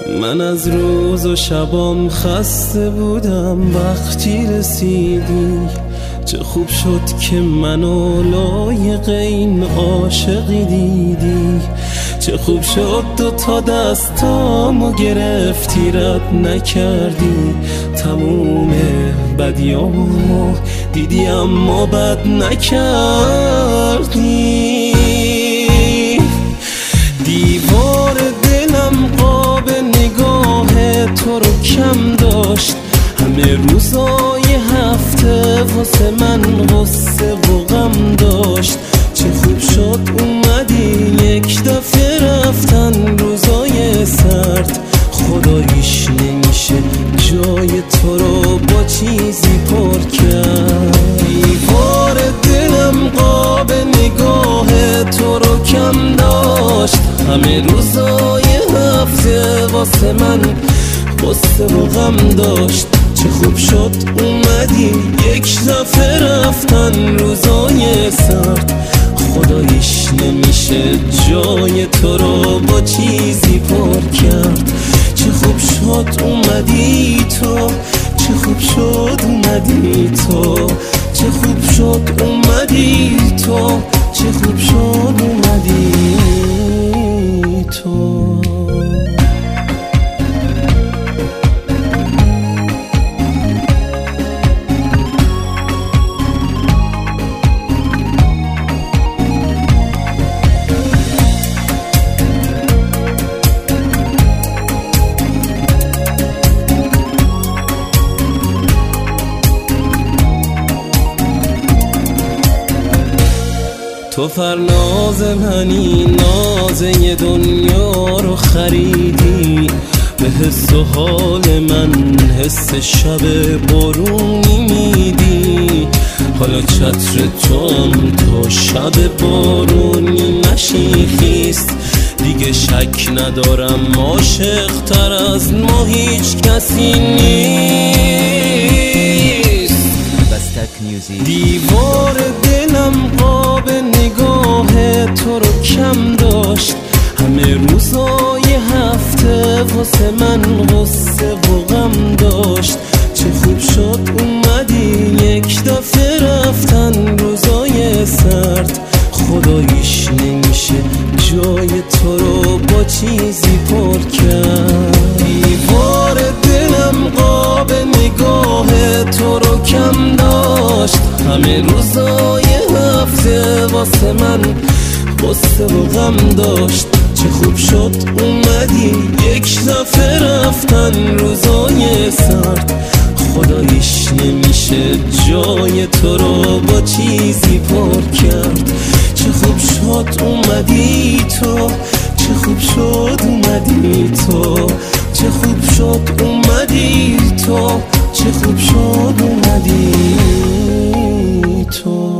من از روز و شبام خسته بودم، وقتی رسیدی چه خوب شد که منو لایق این عاشقی دیدی. چه خوب شد دوتا دستامو گرفتی رد نکردی، تموم بدیامو دیدی اما بد نکردی. دیوار دلم قاب نگاه تو رو کم داشت، همه روزای هفته واسه من غصه و غم داشت. چه خوب شد اومدی یک دفعه رفتن روزای سرد، خداییش نمیشه جای تو رو با چیزی پر کرد. دیوار دلم قاب نگاه تو رو کم داشت، همه روزای هفته واسه من غصه و غم داشت. چه خوب شد اومدی یک دفعه رفتن روزای سرد، خداییش نمیشه جای تو رو با چیزی پر کرد. چه خوب شد اومدی تو، چه خوب شد اومدی تو، چه خوب شد اومدی تو، چه خوب شد اومدی تو. تو فرناز منی، ناز یه دنیا رو خریدی، به حس و حال من حس شب بارونی میدی. حالا چتر توام تا شب بارونی نشیخیست، دیگه شک ندارم عاشق تر از ما هیچ کسی نیست. دیوار دلم قاب نگاه تو رو کم داشت، همه روزای هفته واسه من غصه و غم داشت. چه خوب شد اومدی یک دفعه رفتن روزای سرد، خداییش نمیشه جای تو رو با چیزی پر کرد. دیوار دلم قاب نگاه تو رو کم داشت، همه روزای هفته واسه من غصه و غم داشت. چه خوب شد اومدی یک دفعه رفتن روزای سرد، خداییش نمیشه جای تو رو با چیزی پر کرد. چه خوب شد اومدی تو، چه خوب شد اومدی تو، چه خوب شد اومدی تو، چه خوب شد اومدی تو.